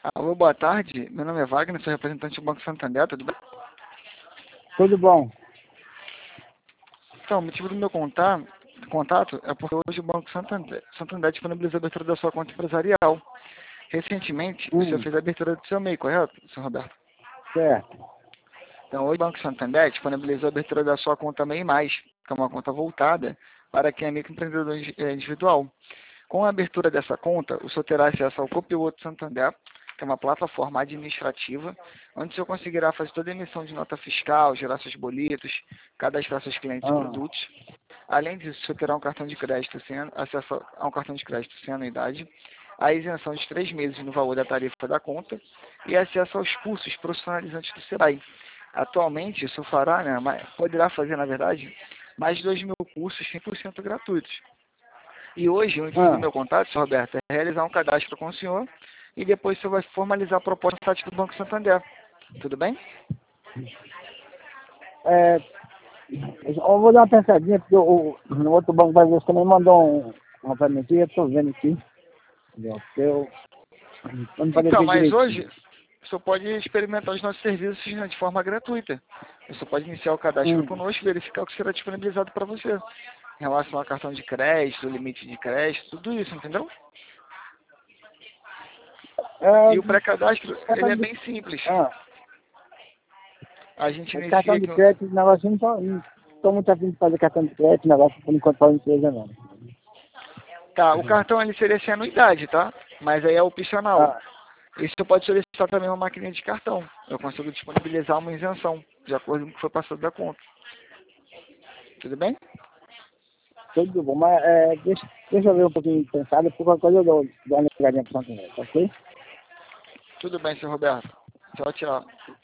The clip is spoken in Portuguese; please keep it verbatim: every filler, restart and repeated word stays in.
Alô, boa tarde. Meu nome é Wagner, sou representante do Banco Santander, tudo bem? Tudo bom. Então, o motivo do meu contato, contato é porque hoje o Banco Santander, Santander disponibilizou a abertura da sua conta empresarial. Recentemente, o senhor Hum, fez a abertura do seu M E I, correto, senhor Roberto? certo. Então, hoje o Banco Santander disponibilizou a abertura da sua conta M E I mais, que é uma conta voltada para quem é microempreendedor eh, individual. Com a abertura dessa conta, o senhor terá acesso ao Copiloto Santander, que é uma plataforma administrativa, onde o senhor conseguirá fazer toda a emissão de nota fiscal, gerar seus boletos, cadastrar seus clientes e Ah, produtos. Além disso, o senhor terá um cartão de crédito sem, acesso a um cartão de crédito sem anuidade, a isenção de três meses no valor da tarifa da conta e acesso aos cursos profissionalizantes do Sebrae. Atualmente, o senhor fará, né, ma- poderá fazer, na verdade, mais de dois mil cursos cem por cento gratuitos. E hoje, o intuito do ah, meu contato, senhor Roberto, é realizar um cadastro com o senhor e depois o senhor vai formalizar a proposta no site do Banco Santander. Tudo bem? é, eu vou dar uma pensadinha, porque o, no outro banco brasileiro também mandou um, uma para mim, eu estou vendo aqui. Entendeu? Porque eu, eu não falei Então, ver mas hoje, direitinho. o senhor pode experimentar os nossos serviços, né, de forma gratuita. O senhor pode iniciar o cadastro Hum, conosco e verificar o que será disponibilizado para você. Em relação a cartão de crédito, limite de crédito, tudo isso, entendeu? E o pré-cadastro, é, ele cartão é de, bem simples. ah, A gente é cartão inicia de aqui. crédito, negócio, não tô, não tô muito afim de fazer cartão de crédito, negócio, por enquanto, para a empresa, não. Tá, o cartão ele seria sem anuidade, tá? Mas aí é opcional. Ah, E você pode solicitar também uma maquininha de cartão. Eu consigo disponibilizar uma isenção, de acordo com o que foi passado da conta. Tudo bem? tudo bom, mas é, deixa, deixa eu ver um pouquinho pensado, por qualquer coisa eu dou, dou uma ligadinha para o ok? Tudo bem, senhor Roberto. Tchau, tchau.